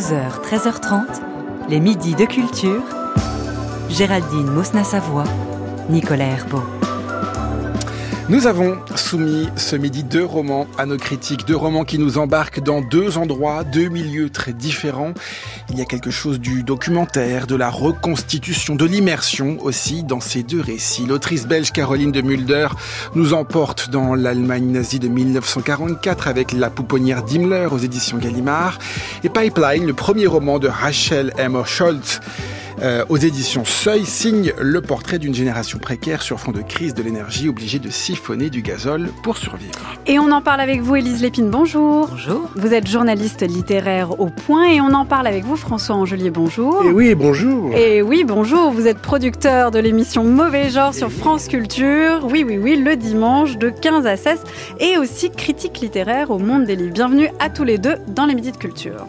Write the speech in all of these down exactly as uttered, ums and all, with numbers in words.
douze heures, treize heures trente, les midis de culture. Géraldine Mosna-Savoie, Nicolas Herbeau. Nous avons soumis ce midi deux romans à nos critiques, deux romans qui nous embarquent dans deux endroits, deux milieux très différents. Il y a quelque chose du documentaire, de la reconstitution, de l'immersion aussi dans ces deux récits. L'autrice belge Caroline de Mulder nous emporte dans l'Allemagne nazie de dix-neuf cent quarante-quatre avec La pouponnière d'Himmler aux éditions Gallimard et Pipeline, le premier roman de Rachel M. Scholz, Euh, aux éditions Seuil, signe le portrait d'une génération précaire sur fond de crise de l'énergie, obligée de siphonner du gazole pour survivre. Et on en parle avec vous, Élise Lépine, bonjour. Bonjour. Vous êtes journaliste littéraire au Point et on en parle avec vous, François Angelier, bonjour. Et oui, bonjour. Et oui, bonjour, vous êtes producteur de l'émission Mauvais Genre sur France Culture. Oui, oui, oui, le dimanche de quinze à seize et aussi critique littéraire au Monde des Livres. Bienvenue à tous les deux dans les Midis de Culture.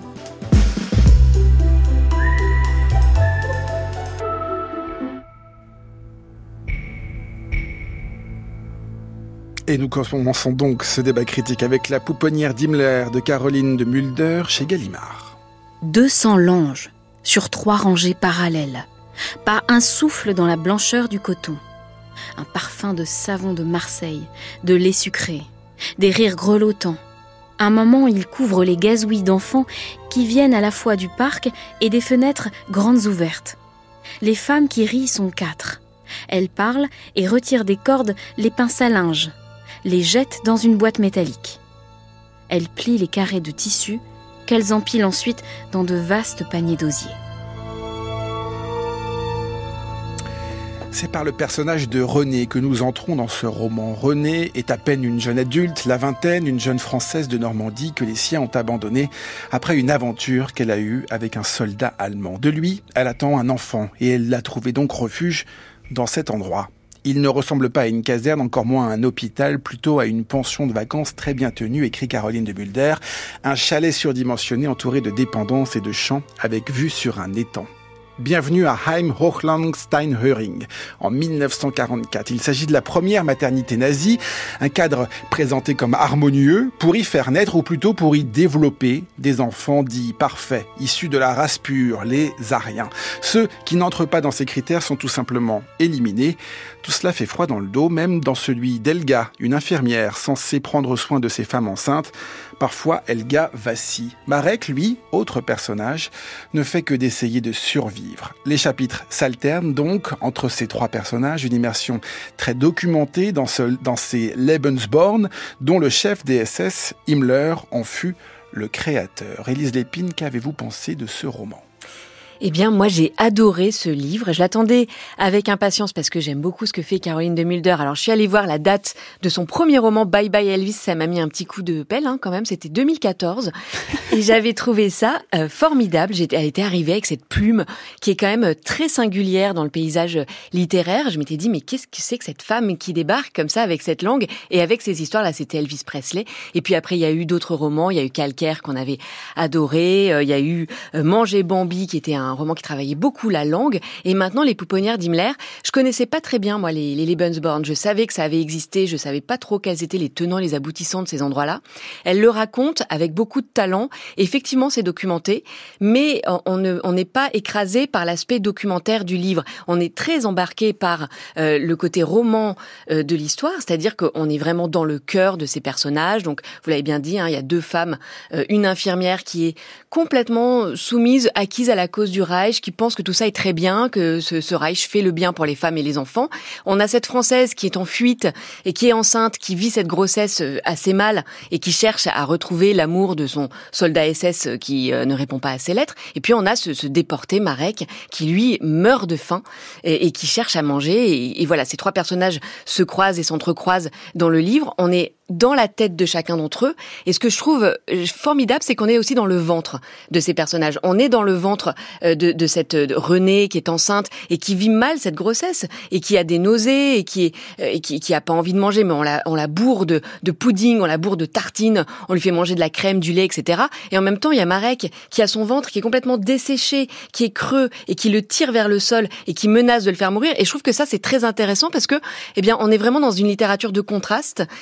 Et nous commençons donc ce débat critique avec La pouponnière d'Himmler de Caroline de Mulder chez Gallimard. deux cents langes sur trois rangées parallèles. Pas un souffle dans la blancheur du coton. Un parfum de savon de Marseille, de lait sucré, des rires grelottants. Un moment, il couvre les gazouilles d'enfants qui viennent à la fois du parc et des fenêtres grandes ouvertes. Les femmes qui rient sont quatre. Elles parlent et retirent des cordes les pinces à linge, les jettent dans une boîte métallique. Elles plient les carrés de tissu qu'elles empilent ensuite dans de vastes paniers d'osier. C'est par le personnage de Renée que nous entrons dans ce roman. Renée est à peine une jeune adulte, la vingtaine, une jeune Française de Normandie que les siens ont abandonnée après une aventure qu'elle a eue avec un soldat allemand. De lui, elle attend un enfant et elle a trouvé donc refuge dans cet endroit. Il ne ressemble pas à une caserne, encore moins à un hôpital, plutôt à une pension de vacances très bien tenue, écrit Caroline de Mulder. Un chalet surdimensionné entouré de dépendances et de champs avec vue sur un étang. Bienvenue à Heim-Hochland-Steinhöring, en dix-neuf cent quarante-quatre. Il s'agit de la première maternité nazie, un cadre présenté comme harmonieux pour y faire naître, ou plutôt pour y développer, des enfants dits parfaits, issus de la race pure, les Aryens. Ceux qui n'entrent pas dans ces critères sont tout simplement éliminés. Tout cela fait froid dans le dos, même dans celui d'Elga, une infirmière censée prendre soin de ses femmes enceintes. Parfois, Elga vacille. Marek, lui, autre personnage, ne fait que d'essayer de survivre. Les chapitres s'alternent donc entre ces trois personnages, une immersion très documentée dans, ce, dans ces Lebensborn, dont le chef des S S, Himmler, en fut le créateur. Élise Lépine, qu'avez-vous pensé de ce roman ? Eh bien, moi, j'ai adoré ce livre. Je l'attendais avec impatience parce que j'aime beaucoup ce que fait Caroline de Mulder. Alors, je suis allée voir la date de son premier roman, Bye Bye Elvis. Ça m'a mis un petit coup de pelle, hein, quand même. C'était deux mille quatorze. Et j'avais trouvé ça euh, formidable. J'étais, elle était arrivée avec cette plume qui est quand même très singulière dans le paysage littéraire. Je m'étais dit, mais qu'est-ce que c'est que cette femme qui débarque comme ça avec cette langue et avec ces histoires? Là, c'était Elvis Presley. Et puis après, il y a eu d'autres romans. Il y a eu Calcaire qu'on avait adoré. Euh, il y a eu euh, Manger Bambi qui était un un roman qui travaillait beaucoup la langue, et maintenant Les pouponnières d'Himmler. Je connaissais pas très bien, moi, les, les Lebensborn. Je savais que ça avait existé, je savais pas trop quels étaient les tenants, les aboutissants de ces endroits-là. Elle le raconte avec beaucoup de talent. Effectivement, c'est documenté, mais on ne, on n'est pas écrasé par l'aspect documentaire du livre. On est très embarqué par euh, le côté roman euh, de l'histoire, c'est-à-dire qu'on est vraiment dans le cœur de ces personnages. Donc, vous l'avez bien dit, hein, il y a deux femmes, euh, une infirmière qui est complètement soumise, acquise à la cause du Reich, qui pense que tout ça est très bien, que ce, ce Reich fait le bien pour les femmes et les enfants. On a cette Française qui est en fuite et qui est enceinte, qui vit cette grossesse assez mal et qui cherche à retrouver l'amour de son soldat S S qui euh, ne répond pas à ses lettres. Et puis on a ce, ce déporté Marek qui lui meurt de faim et, et qui cherche à manger. Et, et voilà, ces trois personnages se croisent et s'entrecroisent dans le livre. On est dans la tête de chacun d'entre eux. Et ce que je trouve formidable, c'est qu'on est aussi dans le ventre de ces personnages. On est dans le ventre de, de cette Renée qui est enceinte et qui vit mal cette grossesse et qui a des nausées et qui, est, et qui, qui a pas envie de manger, mais on la, on la bourre de, de pudding, on la bourre de tartines, on lui fait manger de la crème, du lait, et cetera. Et en même temps, il y a Marek qui a son ventre qui est complètement desséché, qui est creux et qui le tire vers le sol et qui menace de le faire mourir. Et je trouve que ça, c'est très intéressant parce que, eh bien, on est vraiment dans une littérature de contraste qui fait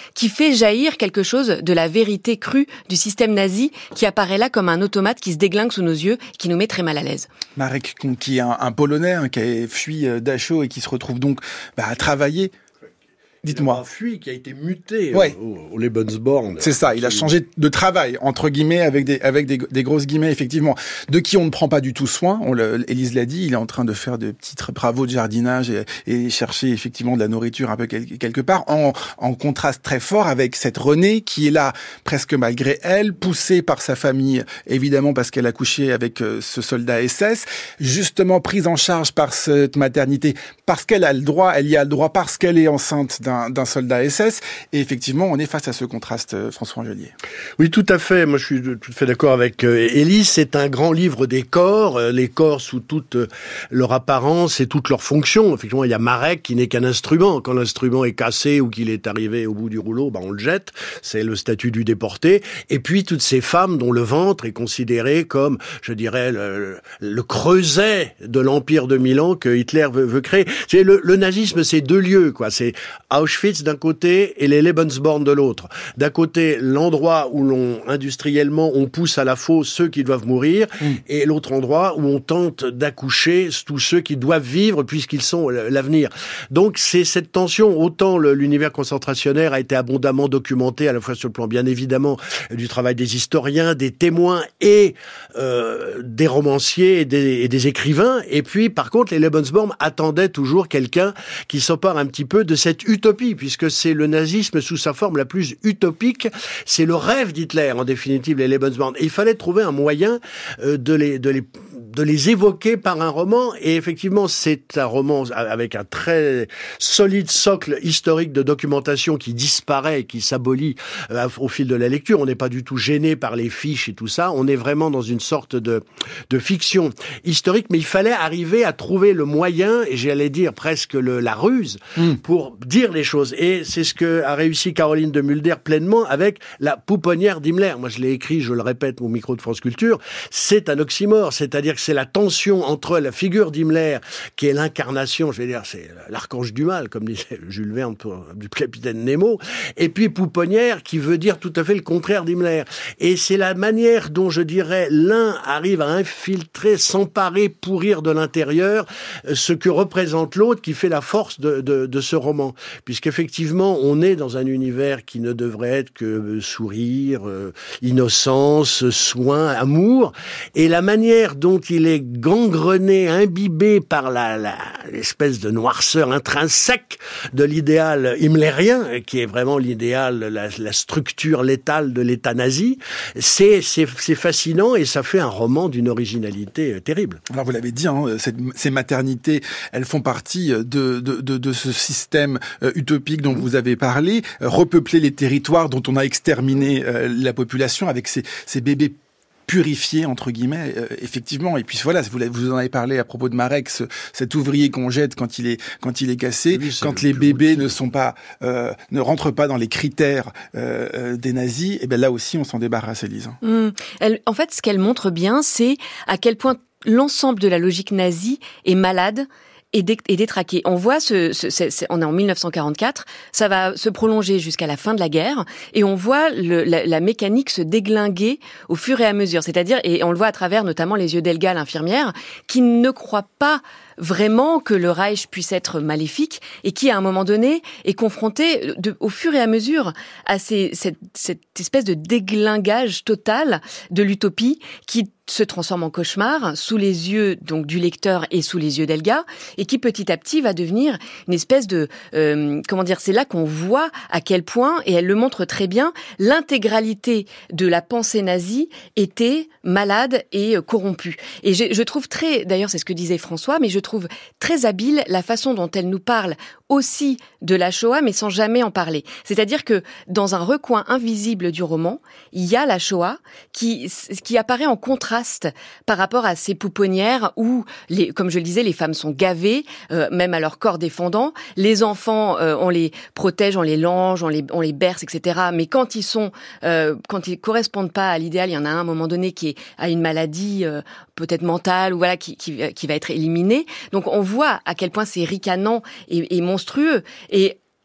fait jaillir quelque chose de la vérité crue du système nazi qui apparaît là comme un automate qui se déglingue sous nos yeux, qui nous met très mal à l'aise. Marek, qui est un, un Polonais hein, qui a fui Dachau et qui se retrouve donc bah, à travailler. Dites-moi. Il a fui, qui a été muté ouais. au, au Lebensborn. C'est ça, il a changé de travail, entre guillemets, avec des, avec des, des grosses guillemets, effectivement, de qui on ne prend pas du tout soin. On le, Élise l'a dit, il est en train de faire de petits travaux de jardinage et, et chercher effectivement de la nourriture un peu quel, quelque part, en, en contraste très fort avec cette Renée qui est là, presque malgré elle, poussée par sa famille, évidemment parce qu'elle a couché avec ce soldat S S, justement prise en charge par cette maternité, parce qu'elle a le droit, elle y a le droit, parce qu'elle est enceinte d'un d'un soldat S S, et effectivement, on est face à ce contraste, François Angelier. Oui, tout à fait. Moi, je suis tout à fait d'accord avec euh, Élise. C'est un grand livre des corps, euh, les corps sous toute euh, leur apparence et toutes leurs fonctions. Effectivement, il y a Marek qui n'est qu'un instrument. Quand l'instrument est cassé ou qu'il est arrivé au bout du rouleau, bah, on le jette. C'est le statut du déporté. Et puis, toutes ces femmes dont le ventre est considéré comme, je dirais, le, le creuset de l'Empire de Milan que Hitler veut, veut créer. C'est le, le nazisme, c'est deux lieux, quoi. C'est Auschwitz d'un côté et les Lebensborn de l'autre. D'un côté, l'endroit où l'on, industriellement, on pousse à la fosse ceux qui doivent mourir, mmh. et l'autre endroit où on tente d'accoucher tous ceux qui doivent vivre puisqu'ils sont l'avenir. Donc c'est cette tension, autant le, l'univers concentrationnaire a été abondamment documenté, à la fois sur le plan bien évidemment du travail des historiens, des témoins et euh, des romanciers et des, et des écrivains, et puis par contre les Lebensborn attendaient toujours quelqu'un qui s'empare un petit peu de cette utopie, puisque c'est le nazisme sous sa forme la plus utopique, c'est le rêve d'Hitler, en définitive, les Lebensborn. Et il fallait trouver un moyen euh, de les, de les, de les évoquer par un roman, et effectivement, c'est un roman avec un très solide socle historique de documentation qui disparaît, qui s'abolit euh, au fil de la lecture. On n'est pas du tout gêné par les fiches et tout ça, on est vraiment dans une sorte de, de fiction historique, mais il fallait arriver à trouver le moyen, et j'allais dire presque le, la ruse, mmh. pour dire les choses. Et c'est ce que a réussi Caroline de Mulder pleinement avec la pouponnière d'Himmler. Moi, je l'ai écrit, je le répète, au micro de France Culture. C'est un oxymore, c'est-à-dire que c'est la tension entre la figure d'Himmler, qui est l'incarnation, je vais dire, c'est l'archange du mal, comme disait Jules Verne pour, du capitaine Nemo, et puis pouponnière, qui veut dire tout à fait le contraire d'Himmler. Et c'est la manière dont, je dirais, l'un arrive à infiltrer, s'emparer, pourrir de l'intérieur ce que représente l'autre, qui fait la force de, de, de ce roman. Puisqu'effectivement, on est dans un univers qui ne devrait être que sourire, euh, innocence, soin, amour. Et la manière dont il est gangrené, imbibé par la, la, l'espèce de noirceur intrinsèque de l'idéal himmlérien, qui est vraiment l'idéal, la, la structure létale de l'État nazi, c'est, c'est, c'est fascinant et ça fait un roman d'une originalité terrible. Alors vous l'avez dit, hein, cette, ces maternités, elles font partie de, de, de, de ce système euh, utopique dont vous avez parlé, euh, repeupler les territoires dont on a exterminé euh, la population avec ces, ces bébés purifié, entre guillemets, euh, effectivement. Et puis voilà, vous, vous en avez parlé à propos de Marek, ce, cet ouvrier qu'on jette quand il est, quand il est cassé, oui, quand les bébés ne sont pas, euh, ne rentrent pas dans les critères euh, des nazis, et bien là aussi, on s'en débarrasse, Élise. Mmh. Elle, en fait, ce qu'elle montre bien, c'est à quel point l'ensemble de la logique nazie est malade et, dé, et détraqué. On voit, ce, ce, ce, ce, on est en mille neuf cent quarante-quatre, ça va se prolonger jusqu'à la fin de la guerre, et on voit le, la, la mécanique se déglinguer au fur et à mesure. C'est-à-dire, et on le voit à travers notamment les yeux d'Elga, l'infirmière, qui ne croit pas vraiment que le Reich puisse être maléfique et qui, à un moment donné, est confronté de, au fur et à mesure à ces, cette, cette espèce de déglingage total de l'utopie qui se transforme en cauchemar sous les yeux donc du lecteur et sous les yeux d'Elga, et qui petit à petit va devenir une espèce de euh, comment dire, c'est là qu'on voit à quel point, et elle le montre très bien, l'intégralité de la pensée nazie était malade et euh, corrompue. Et je, je trouve très, d'ailleurs c'est ce que disait François, mais je trouve très habile la façon dont elle nous parle aussi de la Shoah, mais sans jamais en parler. C'est-à-dire que dans un recoin invisible du roman, il y a la Shoah qui, qui apparaît en contraste par rapport à ces pouponnières où, les, comme je le disais, les femmes sont gavées, euh, même à leur corps défendant. Les enfants, euh, on les protège, on les lange, on les, on les berce, et cetera. Mais quand ils sont, euh, quand ils correspondent pas à l'idéal, il y en a un à un moment donné qui est, a une maladie euh, peut-être mentale ou voilà qui, qui, qui va être éliminé. Donc on voit à quel point c'est ricanant et, et monstrueux. Et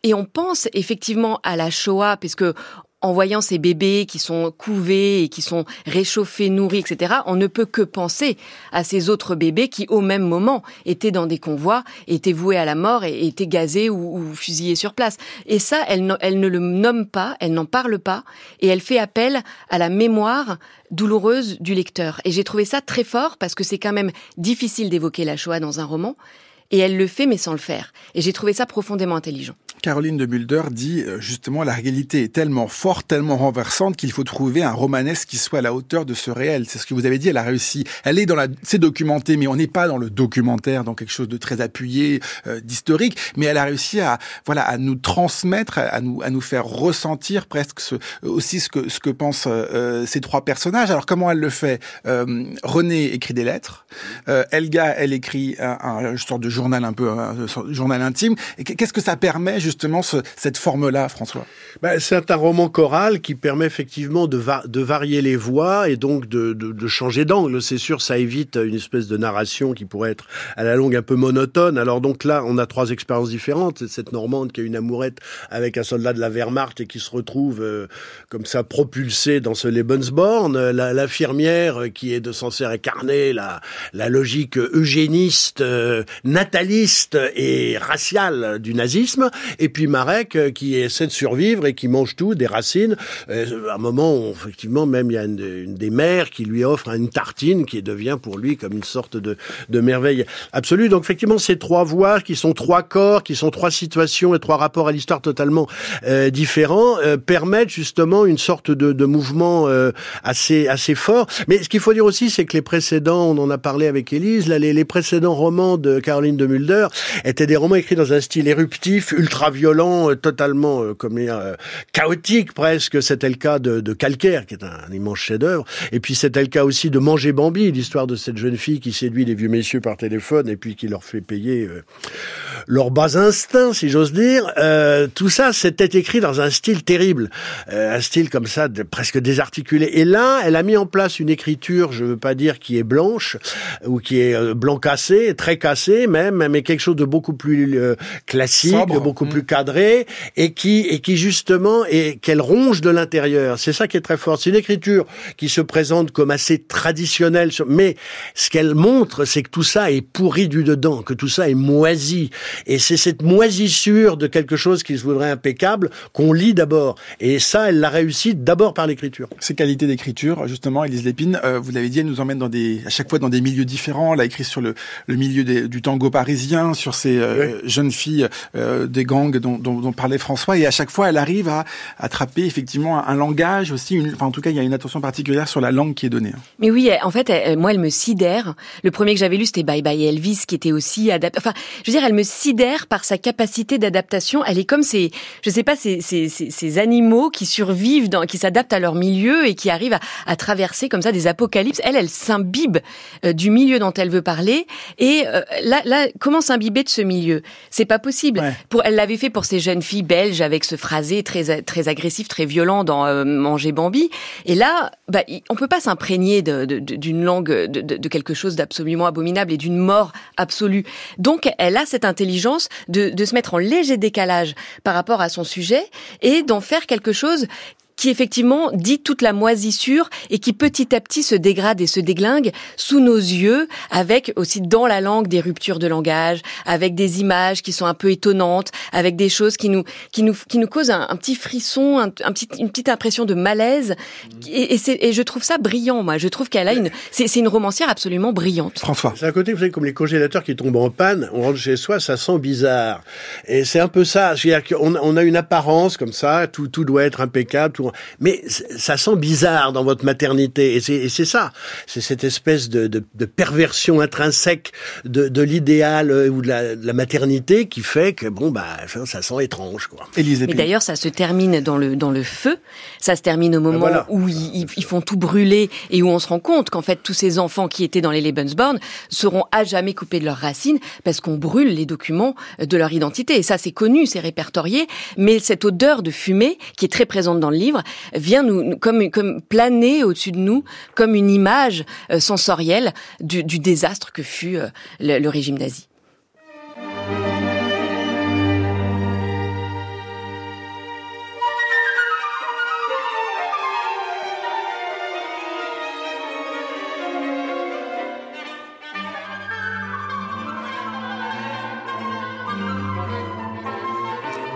Et on pense effectivement à la Shoah, puisque en voyant ces bébés qui sont couvés et qui sont réchauffés, nourris, et cetera, on ne peut que penser à ces autres bébés qui, au même moment, étaient dans des convois, étaient voués à la mort et étaient gazés ou, ou fusillés sur place. Et ça, elle, ne, elle ne le nomme pas, elle n'en parle pas, et elle fait appel à la mémoire douloureuse du lecteur. Et j'ai trouvé ça très fort, parce que c'est quand même difficile d'évoquer la Shoah dans un roman, et elle le fait, mais sans le faire. Et j'ai trouvé ça profondément intelligent. Caroline de Mulder dit justement la réalité est tellement forte, tellement renversante qu'il faut trouver un romanesque qui soit à la hauteur de ce réel. C'est ce que vous avez dit, elle a réussi. Elle est dans la, c'est documenté, mais on n'est pas dans le documentaire, dans quelque chose de très appuyé, euh, d'historique. Mais elle a réussi à, voilà, à nous transmettre, à nous, à nous faire ressentir presque ce, aussi ce que, ce que pensent euh, ces trois personnages. Alors comment elle le fait? euh, René écrit des lettres. Euh, Helga, elle écrit un, un, une sorte de journal un peu, un, un journal intime. Et qu'est-ce que ça permet justement? Justement, ce, cette forme-là, François? Ben, c'est un roman choral qui permet effectivement de, va, de varier les voix et donc de, de, de changer d'angle. C'est sûr, ça évite une espèce de narration qui pourrait être à la longue un peu monotone. Alors donc là, on a trois expériences différentes. Cette Normande qui a une amourette avec un soldat de la Wehrmacht et qui se retrouve euh, comme ça propulsée dans ce Lebensborn. La, l'infirmière qui est de censée incarner la, la logique eugéniste, euh, nataliste et raciale du nazisme. Et puis Marek euh, qui essaie de survivre et qui mange tout, des racines. Euh, à un moment où, effectivement, même il y a une, une des mères qui lui offre une tartine qui devient pour lui comme une sorte de, de merveille absolue. Donc effectivement, ces trois voix qui sont trois corps, qui sont trois situations et trois rapports à l'histoire totalement euh, différents, euh, permettent justement une sorte de, de mouvement euh, assez assez fort. Mais ce qu'il faut dire aussi, c'est que les précédents, on en a parlé avec Élise, là, les, les précédents romans de Caroline de Mulder étaient des romans écrits dans un style éruptif, ultra violent, euh, totalement euh, comme euh, chaotique presque. C'était le cas de, de Calcaire, qui est un, un immense chef-d'œuvre. Et puis c'était le cas aussi de Manger Bambi, l'histoire de cette jeune fille qui séduit les vieux messieurs par téléphone et puis qui leur fait payer euh, leurs bas instincts, si j'ose dire. Euh, tout ça, c'était écrit dans un style terrible, euh, un style comme ça, de, presque désarticulé. Et là, elle a mis en place une écriture, je veux pas dire qui est blanche ou qui est euh, blanc cassé, très cassé même, mais quelque chose de beaucoup plus euh, classique, Sobre. de beaucoup mmh. plus cadré, et qui et qui justement et qu'elle ronge de l'intérieur. C'est ça qui est très fort. C'est une écriture qui se présente comme assez traditionnelle, mais ce qu'elle montre, c'est que tout ça est pourri du dedans, que tout ça est moisi. Et c'est cette moisissure de quelque chose qui se voudrait impeccable qu'on lit d'abord. Et ça, elle l'a réussi d'abord par l'écriture. Ces qualités d'écriture, justement, Élise Lépine, euh, vous l'avez dit, elle nous emmène dans des, à chaque fois dans des milieux différents. Elle a écrit sur le, le milieu des, du tango parisien, sur ces euh, oui. jeunes filles euh, des gangs dont, dont, dont parlait François. Et à chaque fois, elle arrive à attraper effectivement un, un langage aussi. Une, enfin, en tout cas, il y a une attention particulière sur la langue qui est donnée. Mais oui, en fait, elle, moi, elle me sidère. Le premier que j'avais lu, c'était Bye Bye Elvis, qui était aussi adapté. Enfin, je veux dire, elle me sidère par sa capacité d'adaptation. Elle est comme ces, je sais pas, ces, ces, ces, ces animaux qui survivent, dans, qui s'adaptent à leur milieu et qui arrivent à, à traverser comme ça des apocalypses. Elle, elle s'imbibe euh, du milieu dont elle veut parler. Et euh, là, là, comment s'imbiber de ce milieu? C'est pas possible. Ouais. Pour, elle l'avait fait pour ces jeunes filles belges avec ce phrasé très, très agressif, très violent dans euh, Manger Bambi. Et là, bah, on peut pas s'imprégner de, de, de, d'une langue, de, de, de quelque chose d'absolument abominable et d'une mort absolue. Donc, elle a cette intelligence de, de se mettre en léger décalage par rapport à son sujet et d'en faire quelque chose qui effectivement dit toute la moisissure et qui petit à petit se dégrade et se déglingue sous nos yeux, avec aussi dans la langue des ruptures de langage, avec des images qui sont un peu étonnantes, avec des choses qui nous qui nous qui nous causent un, un petit frisson, un, un petit une petite impression de malaise. Et, et, c'est, et je trouve ça brillant, moi. Je trouve qu'elle a une c'est, c'est une romancière absolument brillante. François. C'est un côté, vous savez, comme les congélateurs qui tombent en panne. On rentre chez soi, ça sent bizarre. Et c'est un peu ça. C'est-à-dire qu'on on a une apparence comme ça, tout tout doit être impeccable. Tout Mais ça sent bizarre dans votre maternité, et c'est, et c'est ça. C'est cette espèce de, de, de perversion intrinsèque de, de l'idéal ou de la, de la maternité qui fait que bon bah ça sent étrange, quoi. Élise Mais d'ailleurs, ça se termine dans le dans le feu. Ça se termine au moment voilà. où ils, ils font tout brûler et où on se rend compte qu'en fait tous ces enfants qui étaient dans les Lebensborn seront à jamais coupés de leurs racines parce qu'on brûle les documents de leur identité. Et ça, c'est connu, c'est répertorié. Mais cette odeur de fumée qui est très présente dans le livre vient nous comme comme planer au-dessus de nous comme une image euh, sensorielle du, du désastre que fut euh, le, le régime nazi.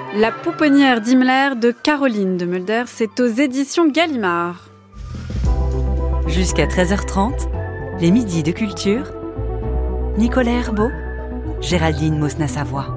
La pouponnière d'Himmler de Caroline de Mulder, c'est aux éditions Gallimard. Jusqu'à treize heures trente, les midis de culture. Nicolas Herbeau, Géraldine Mosna-Savoie.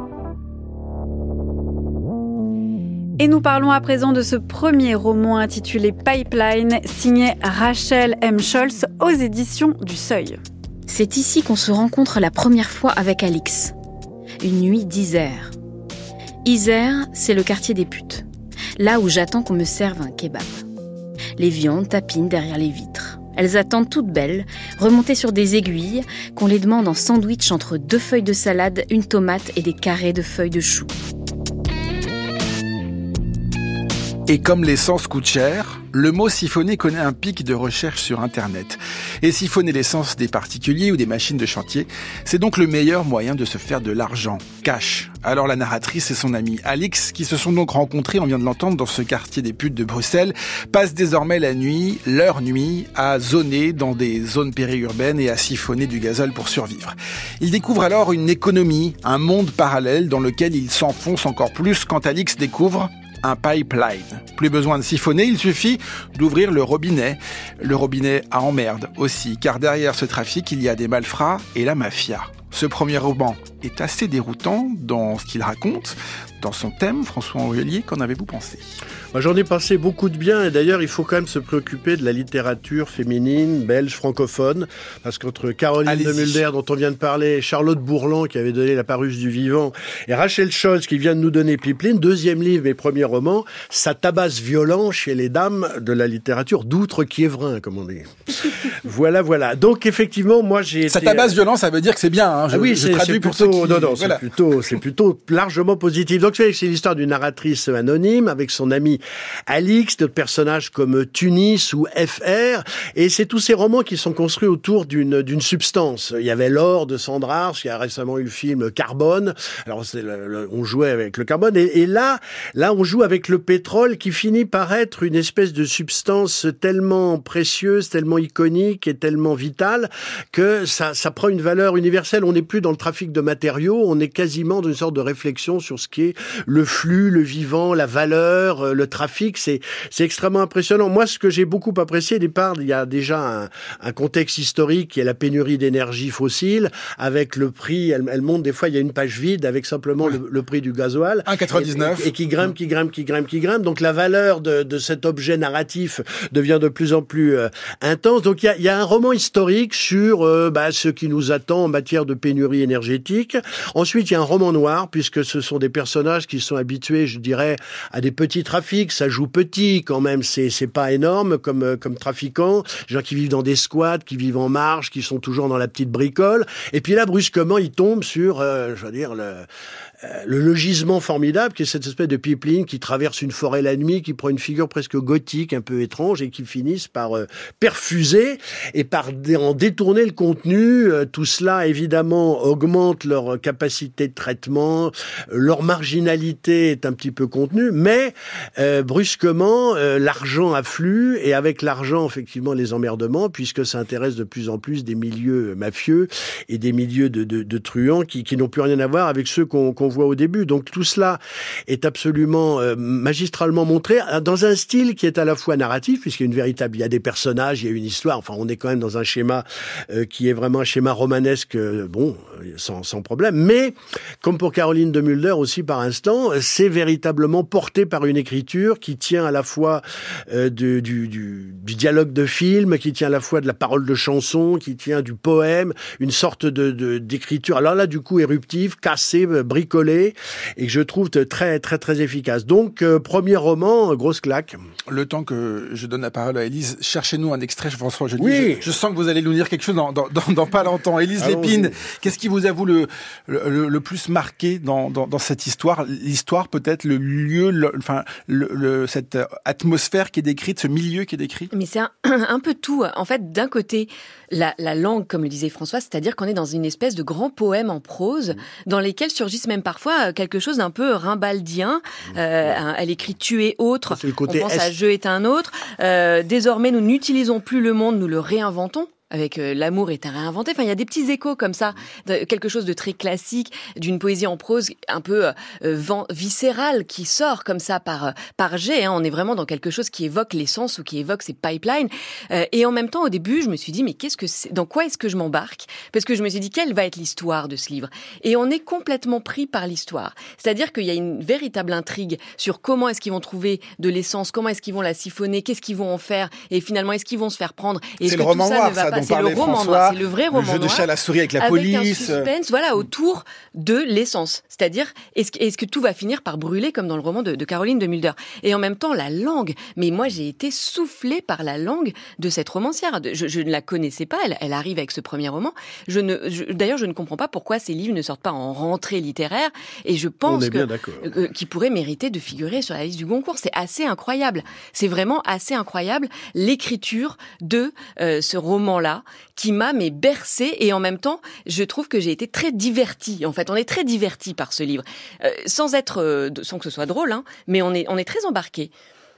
Et nous parlons à présent de ce premier roman intitulé Pipeline, signé Rachel M. Scholz aux éditions du Seuil. C'est ici qu'on se rencontre la première fois avec Alix. Une nuit d'Isère. Isère, c'est le quartier des putes. Là où j'attends qu'on me serve un kebab. Les viandes tapinent derrière les vitres. Elles attendent toutes belles, remontées sur des aiguilles, qu'on les demande en sandwich entre deux feuilles de salade, une tomate et des carrés de feuilles de chou. Et comme l'essence coûte cher, le mot siphonner connaît un pic de recherche sur Internet. Et siphonner l'essence des particuliers ou des machines de chantier, c'est donc le meilleur moyen de se faire de l'argent, cash. Alors la narratrice et son amie Alix, qui se sont donc rencontrés, on vient de l'entendre, dans ce quartier des putes de Bruxelles, passent désormais la nuit, leur nuit, à zoner dans des zones périurbaines et à siphonner du gazole pour survivre. Ils découvrent alors une économie, un monde parallèle dans lequel ils s'enfoncent encore plus quand Alix découvre un pipeline. Plus besoin de siphonner, il suffit d'ouvrir le robinet. Le robinet à emmerde aussi, car derrière ce trafic, il y a des malfrats et la mafia. Ce premier roman est assez déroutant dans ce qu'il raconte, dans son thème. François Angelier, qu'en avez-vous pensé ? Moi, j'en ai pensé beaucoup de bien, et d'ailleurs, il faut quand même se préoccuper de la littérature féminine, belge, francophone, parce qu'entre Caroline Allez-y. de Mulder, dont on vient de parler, Charlotte Bourlan, qui avait donné La Parusse du Vivant, et Rachel Scholz, qui vient de nous donner Pipeline, deuxième livre, mes premiers romans, ça tabasse violent chez les dames de la littérature d'outre-Quiévrin, comme on dit. Voilà, voilà. Donc, effectivement, moi, j'ai Ça été... tabasse violent, ça veut dire que c'est bien. Hein. Je, Ah oui, je c'est, traduis c'est pour plutôt, ceux qui... non, non, voilà. c'est plutôt, c'est plutôt largement positif. Donc, c'est, c'est l'histoire d'une narratrice anonyme avec son amie Alix, d'autres personnages comme Tunis ou F R, et c'est tous ces romans qui sont construits autour d'une, d'une substance. Il y avait L'or de Sandra Ars, il y a récemment eu le film Carbone. Alors, c'est le, le, on jouait avec le carbone, et, et là, là, on joue avec le pétrole qui finit par être une espèce de substance tellement précieuse, tellement iconique et tellement vitale que ça, ça prend une valeur universelle. On n'est plus dans le trafic de matériaux, on est quasiment dans une sorte de réflexion sur ce qui est le flux, le vivant, la valeur, le trafic. C'est, c'est extrêmement impressionnant. Moi, ce que j'ai beaucoup apprécié, au départ, il y a déjà un, un contexte historique qui est la pénurie d'énergie fossile, avec le prix, elle, elle monte des fois, il y a une page vide avec simplement ouais. le, le prix du gasoil. un virgule quatre-vingt-dix-neuf. Et, et qui grimpe, qui grimpe, qui grimpe, qui grimpe. Donc la valeur de, de cet objet narratif devient de plus en plus euh, intense. Donc il y a, il y a un roman historique sur euh, bah, ce qui nous attend en matière de pénurie énergétique. Ensuite, il y a un roman noir, puisque ce sont des personnages qui sont habitués, je dirais, à des petits trafics. Ça joue petit quand même, c'est, c'est pas énorme comme, comme trafiquants. Des gens qui vivent dans des squats, qui vivent en marge, qui sont toujours dans la petite bricole. Et puis là, brusquement, ils tombent sur, euh, je veux dire, le... le logisement formidable qui est cette espèce de pipeline qui traverse une forêt la nuit, qui prend une figure presque gothique, un peu étrange, et qui finissent par euh, perfuser et par dé- en détourner le contenu. Euh, tout cela, évidemment, augmente leur capacité de traitement, leur marginalité est un petit peu contenue, mais euh, brusquement, euh, l'argent afflue, et avec l'argent, effectivement, les emmerdements, puisque ça intéresse de plus en plus des milieux mafieux et des milieux de, de, de truands qui, qui n'ont plus rien à voir avec ceux qu'on, qu'on voit au début. Donc tout cela est absolument euh, magistralement montré dans un style qui est à la fois narratif, puisqu'il y a une véritable, il y a des personnages, il y a une histoire. Enfin, on est quand même dans un schéma euh, qui est vraiment un schéma romanesque, euh, bon, sans, sans problème. Mais comme pour Caroline de Mulder aussi par instant, c'est véritablement porté par une écriture qui tient à la fois euh, de, du, du, du dialogue de film, qui tient à la fois de la parole de chanson, qui tient du poème, une sorte de, de d'écriture. Alors là, du coup, éruptive, cassée, bricolée, et que je trouve très, très, très efficace. Donc, euh, premier roman, grosse claque. Le temps que je donne la parole à Élise, cherchez-nous un extrait, François Angelier. Oui. Je, je sens que vous allez nous lire quelque chose dans, dans, dans, dans pas longtemps. Élise Lépine, qu'est-ce qui vous a vous le, le, le plus marqué dans, dans, dans cette histoire ? L'histoire, peut-être, le lieu, le, enfin, le, le, cette atmosphère qui est décrite, ce milieu qui est décrit ? Mais c'est un, un peu tout. En fait, d'un côté, la, la langue, comme le disait François, c'est-à-dire qu'on est dans une espèce de grand poème en prose, dans lesquels surgissent même parfois quelque chose d'un peu rimbaldien. Euh, elle écrit « tu es autre », on pense S. à « je est un autre ». Euh, désormais, nous n'utilisons plus le monde, nous le réinventons. avec euh, l'amour est à réinventer. Enfin, il y a des petits échos comme ça, de, quelque chose de très classique, d'une poésie en prose un peu euh, vent, viscérale qui sort comme ça par par jet. Hein. On est vraiment dans quelque chose qui évoque l'essence ou qui évoque ces pipelines. Euh, et en même temps, au début, je me suis dit mais qu'est-ce que c'est, dans quoi est-ce que je m'embarque ? Parce que je me suis dit quelle va être l'histoire de ce livre ? Et on est complètement pris par l'histoire. C'est-à-dire qu'il y a une véritable intrigue sur comment est-ce qu'ils vont trouver de l'essence, comment est-ce qu'ils vont la siphonner, qu'est-ce qu'ils vont en faire, et finalement est-ce qu'ils vont se faire prendre. Et c'est le roman noir, ça, dont c'est parlait le roman François, noir, c'est le vrai roman le jeu de noir, chat à la souris avec la avec police. un suspense, voilà, autour de l'essence. C'est-à-dire, est-ce que, est-ce que tout va finir par brûler comme dans le roman de, de Caroline de Mulder ? Et en même temps, la langue. Mais moi, j'ai été soufflée par la langue de cette romancière. Je, je ne la connaissais pas. Elle, elle arrive avec ce premier roman. Je ne, je, d'ailleurs, je ne comprends pas pourquoi ces livres ne sortent pas en rentrée littéraire. Et je pense que, euh, qu'ils pourraient mériter de figurer sur la liste du Goncourt. C'est assez incroyable. C'est vraiment assez incroyable l'écriture de euh, ce roman-là qui m'a mais bercée, et en même temps, je trouve que j'ai été très divertie. En fait, on est très divertis par ce livre, euh, sans être, euh, sans que ce soit drôle, hein, mais on est, on est très embarqués.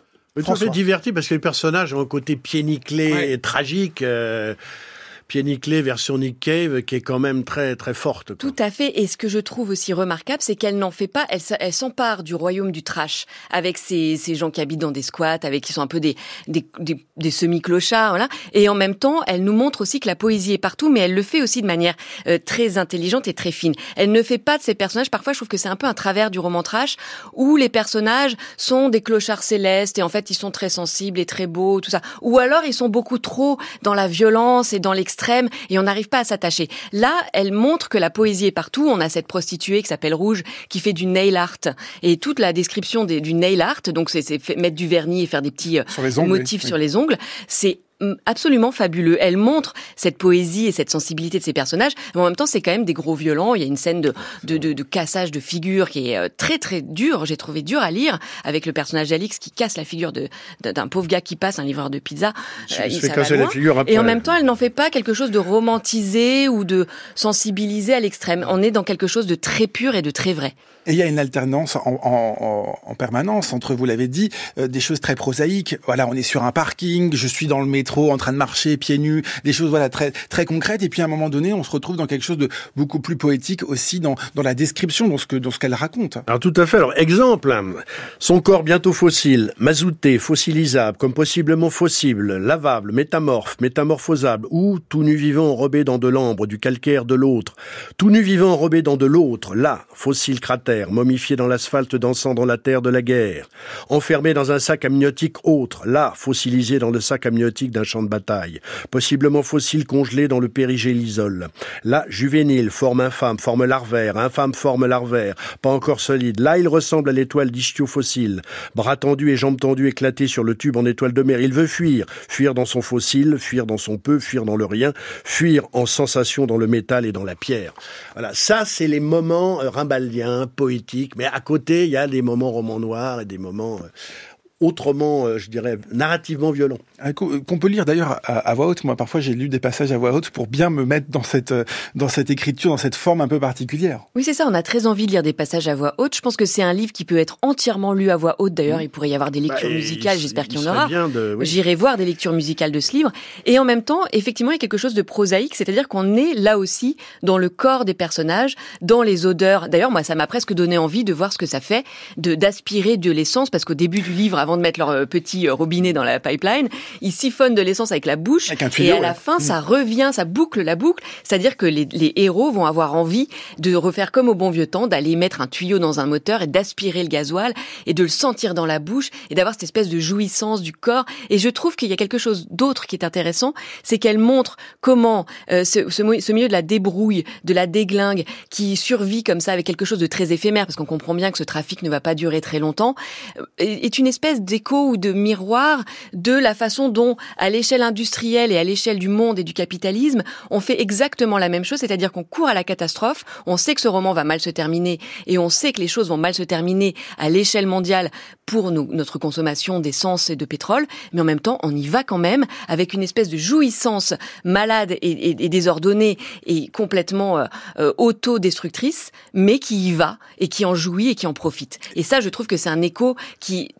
On est diverti parce que les personnages ont un côté pied nickelé ouais. et tragique. Euh... Pied nickelé version Nick Cave, qui est quand même très très forte. Quoi. Tout à fait. Et ce que je trouve aussi remarquable, c'est qu'elle n'en fait pas. Elle, elle s'empare du royaume du trash avec ces, ces gens qui habitent dans des squats, avec qui sont un peu des des, des, des semi-clochards, voilà. Et en même temps, elle nous montre aussi que la poésie est partout, mais elle le fait aussi de manière euh, très intelligente et très fine. Elle ne fait pas de ces personnages. Parfois, je trouve que c'est un peu un travers du roman trash où les personnages sont des clochards célestes et en fait, ils sont très sensibles et très beaux, tout ça. Ou alors, ils sont beaucoup trop dans la violence et dans l'extrême. Et on n'arrive pas à s'attacher. Là, elle montre que la poésie est partout. On a cette prostituée qui s'appelle Rouge, qui fait du nail art. Et toute la description des, du nail art, donc c'est, c'est mettre du vernis et faire des petits ongles, motifs oui. sur les ongles, c'est absolument fabuleux. Elle montre cette poésie et cette sensibilité de ces personnages, mais en même temps, c'est quand même des gros violents. Il y a une scène de, de, de, de cassage de figure qui est très, très dure. J'ai trouvé dur à lire, avec le personnage d'Alix qui casse la figure de, d'un pauvre gars qui passe, un livreur de pizza. Euh, il se fait casser la figure après. Et en même temps, elle n'en fait pas quelque chose de romantisé ou de sensibilisé à l'extrême. On est dans quelque chose de très pur et de très vrai. Et il y a une alternance en, en, en permanence entre, vous l'avez dit, euh, des choses très prosaïques. Voilà, on est sur un parking, je suis dans le métro en train de marcher pieds nus, des choses voilà très très concrètes. Et puis à un moment donné, on se retrouve dans quelque chose de beaucoup plus poétique aussi dans dans la description, dans ce que dans ce qu'elle raconte. Alors tout à fait. Alors exemple, son corps bientôt fossile, mazouté, fossilisable, comme possiblement fossible, lavable, métamorphe, métamorphosable, ou tout nu vivant enrobé dans de l'ambre, du calcaire de l'autre, tout nu vivant enrobé dans de l'autre, là, fossile cratère, momifié dans l'asphalte dansant dans la terre de la guerre, enfermé dans un sac amniotique autre, là, fossilisé dans le sac amniotique d'un champ de bataille, possiblement fossile congelé dans le périgélisol, là, juvénile, forme infâme, forme larvaire, infâme forme larvaire, pas encore solide, là, il ressemble à l'étoile d'ichtiofossile, bras tendus et jambes tendues éclatées sur le tube en étoile de mer, il veut fuir, fuir dans son fossile, fuir dans son peu, fuir dans le rien, fuir en sensation dans le métal et dans la pierre. Voilà, ça, c'est les moments euh, rimbaldiens, poétique, mais à côté, il y a des moments romans noirs et des moments euh, autrement, euh, je dirais, narrativement violents. Qu'on peut lire d'ailleurs à, à voix haute. Moi, parfois, j'ai lu des passages à voix haute pour bien me mettre dans cette, dans cette écriture, dans cette forme un peu particulière. Oui, c'est ça. On a très envie de lire des passages à voix haute. Je pense que c'est un livre qui peut être entièrement lu à voix haute. D'ailleurs, mmh. il pourrait y avoir des lectures bah, musicales. Il, J'espère il qu'il y en aura. De, oui. J'irai voir des lectures musicales de ce livre. Et en même temps, effectivement, il y a quelque chose de prosaïque. C'est-à-dire qu'on est là aussi dans le corps des personnages, dans les odeurs. D'ailleurs, moi, ça m'a presque donné envie de voir ce que ça fait de, d'aspirer de l'essence. Parce qu'au début du livre, avant de mettre leur petit robinet dans la pipeline, ils siphonnent de l'essence avec la bouche, avec tuyau, et à la ouais. fin, mmh. ça revient, ça boucle la boucle. C'est-à-dire que les, les héros vont avoir envie de refaire comme au bon vieux temps, d'aller mettre un tuyau dans un moteur et d'aspirer le gasoil et de le sentir dans la bouche et d'avoir cette espèce de jouissance du corps. Et je trouve qu'il y a quelque chose d'autre qui est intéressant, c'est qu'elle montre comment euh, ce, ce, ce milieu de la débrouille, de la déglingue, qui survit comme ça avec quelque chose de très éphémère, parce qu'on comprend bien que ce trafic ne va pas durer très longtemps, est une espèce d'écho ou de miroir de la façon dont, à l'échelle industrielle et à l'échelle du monde et du capitalisme, on fait exactement la même chose, c'est-à-dire qu'on court à la catastrophe, on sait que ce roman va mal se terminer et on sait que les choses vont mal se terminer à l'échelle mondiale pour nous, notre consommation d'essence et de pétrole, mais en même temps, on y va quand même avec une espèce de jouissance malade et, et, et désordonnée et complètement euh, euh, autodestructrice, mais qui y va et qui en jouit et qui en profite. Et ça, je trouve que c'est un écho qui, philosophiquement,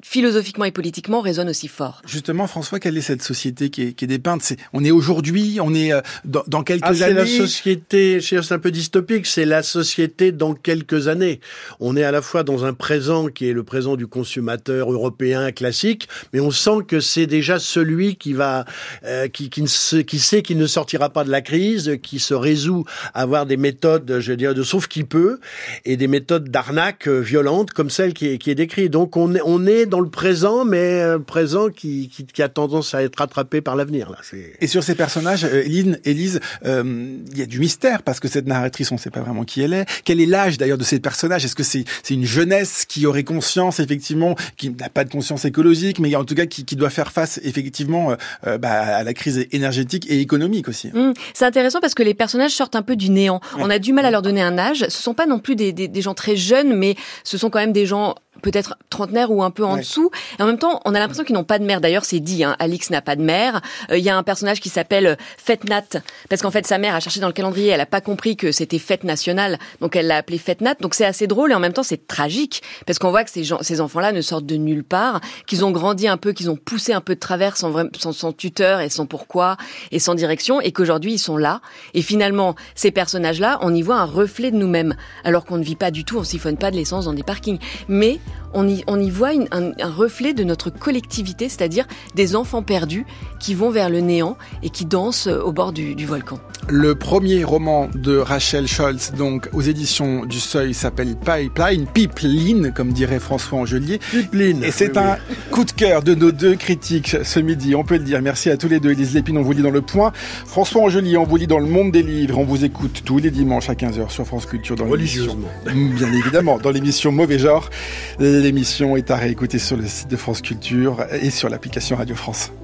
philosophiquement et politiquement résonne aussi fort. Justement, François, quelle est cette société qui est, qui est dépeinte? C'est, on est aujourd'hui, on est euh, dans, dans quelques ah, c'est années. La société, c'est un peu dystopique, c'est la société dans quelques années. On est à la fois dans un présent qui est le présent du consommateur européen classique, mais on sent que c'est déjà celui qui va, euh, qui, qui, ne se, qui sait qu'il ne sortira pas de la crise, qui se résout à avoir des méthodes, je veux dire, de sauve qui peut, et des méthodes d'arnaque violentes comme celle qui est, qui est décrite. Donc on est, on est dans le présent, mais un présent qui, qui, qui a tendance à être rattrapé par l'avenir. Là. C'est... Et sur ces personnages, euh, Élise, Élise, euh, il y a du mystère parce que cette narratrice, on ne sait pas vraiment qui elle est. Quel est l'âge d'ailleurs de ces personnages? Est-ce que c'est, c'est une jeunesse qui aurait conscience, effectivement, qui n'a pas de conscience écologique, mais en tout cas qui, qui doit faire face, effectivement, euh, bah, à la crise énergétique et économique aussi? Mmh, c'est intéressant parce que les personnages sortent un peu du néant. Ouais. On a du mal à leur donner un âge. Ce sont pas non plus des, des, des gens très jeunes, mais ce sont quand même des gens peut-être trentenaires ou un peu en ouais. dessous. Et en même temps, on a l'impression qu'ils n'ont pas de mère. D'ailleurs, c'est dit, hein, Alix n'a pas de mère. Il euh, y a un personnage qui s'appelle Fête-Nat, parce qu'en fait, sa mère a cherché dans le calendrier, elle a pas compris que c'était fête nationale, donc elle l'a appelé Fête-Nat. Donc c'est assez drôle et en même temps, c'est tragique, parce qu'on voit que ces, gens, ces enfants-là ne sortent de nulle part, qu'ils ont grandi un peu, qu'ils ont poussé un peu de travers sans, vrai, sans, sans tuteur et sans pourquoi et sans direction, et qu'aujourd'hui, ils sont là. Et finalement, ces personnages-là, on y voit un reflet de nous-mêmes, alors qu'on ne vit pas du tout, on siphonne pas de l'essence dans des parkings. Mais On y, on y voit une, un, un reflet de notre collectivité, c'est-à-dire des enfants perdus qui vont vers le néant et qui dansent au bord du, du volcan. Le premier roman de Rachel Scholz, donc aux éditions du Seuil, s'appelle Pipeline, Pipeline, comme dirait François Angelier. Pipeline. Et c'est oui, un oui. coup de cœur de nos deux critiques ce midi, on peut le dire. Merci à tous les deux. Élise Lépine, on vous lit dans Le Point. François Angelier, on vous lit dans Le Monde des Livres. On vous écoute tous les dimanches à quinze heures sur France Culture dans l'émission. Bien évidemment, dans l'émission Mauvais Genre. L'émission est à réécouter sur le site de France Culture et sur l'application Radio France.